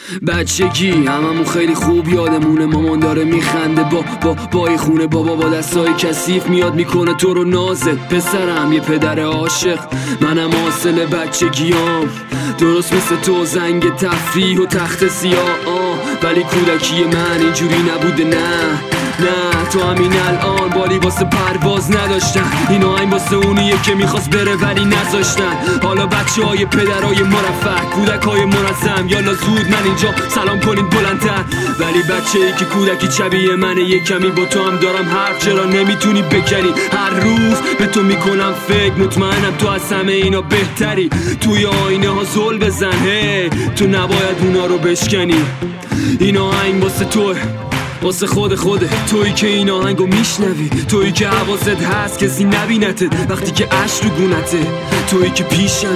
بچگی هممون خیلی خوب یادمونه، مامان داره میخنده با خونه، بابا با دستای کثیف میاد میکنه تو رو نازت. پسرم یه پدر عاشق، منم حاصل بچگیام، درست مثل تو زنگ تفریح و تخت سیاه. ولی کودکی من اینجوری نبوده، نه تو همین الان بالی واسه پرواز نداشتن. این آهنگ واسه اونیه که میخواست بره ولی نذاشتن. حالا بچه های پدرای مرفه، کودک های منظم، یالا زود من اینجا سلام کنید بلندتر. ولی بچه ای که کودکی شبیه منه، یه کمی با تو هم دارم حرف، چرا نمیتونی بکنی؟ هر روز به تو میکنم فکر، مطمئنم تو از همه اینا بهتری. توی آینه ها زل بزن، تو نباید اونا رو بشکنی. این آهنگ واسه توه، واسه خود تویی که این آهنگو میشنوی، تویی که حواست هست کسی نبینتت وقتی که عشق رو گونته، تویی که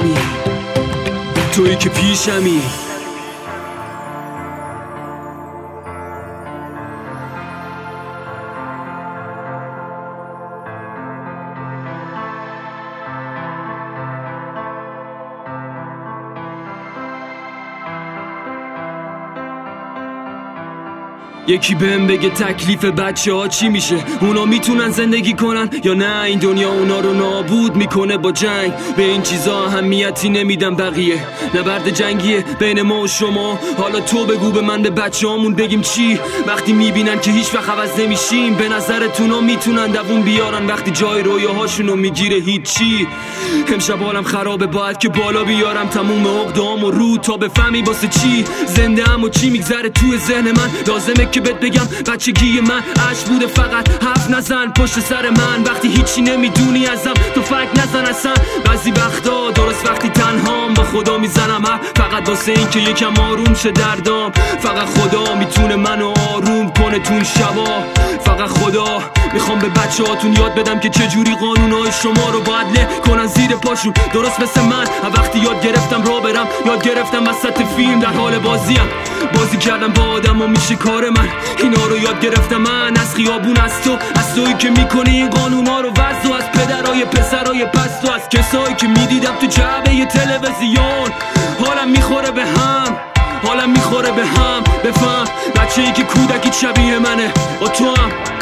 پیشمی. یکی بهم بگه تکلیف بچه ها چی میشه؟ اونا میتونن زندگی کنن یا نه این دنیا اونا رو نابود میکنه با جنگ؟ به این چیزا اهمیتی نمیدم بقیه، نبرد جنگیه بین ما و شما. حالا تو بگو به من، به بچه هامون بگیم چی وقتی میبینن که هیچ وقت عوض نمیشیم؟ به نظرتون میتونن دوون بیارن وقتی جای رویاهاشونو میگیره هیچی؟ امشب حالم خرابه، باید که بالا بیارم تموم عقده‌هامو رو تا بفهمی واسه چی زنده ام و چی میگذره توی ذهن من. لازمه که بهت بگم بچگی من عشق بوده، فقط حرف نزن پشت سر من وقتی هیچی نمیدونی ازم، تو فکر نزن اصلا. بعضی وقتا درست وقتی تنهام با خدا میزنم فقط واسه این که یکم آروم شه دردام. فقط خدا میتونه منو آروم کنه تون شبا، فقط خدا. میخوام به بچه هاتون یاد بدم که چجوری قانونهای شما رو باید له کنن زیر پاشون، درست مثل من. وقتی یاد گرفتم راه برم، یاد گرفتم وسط فیلم در حال بازی کردم با آدم و میشه کار من. اینا رو یاد گرفتم من از خیابون، از تویی که میکنی این قانونا رو وضع، و از پدرای پسرای پست، و از کسایی که میدیدم تو جعبه تلویزیون. حالم میخوره به هم بفهم بچه‌ای که کودکی شبیه منه با تو هم.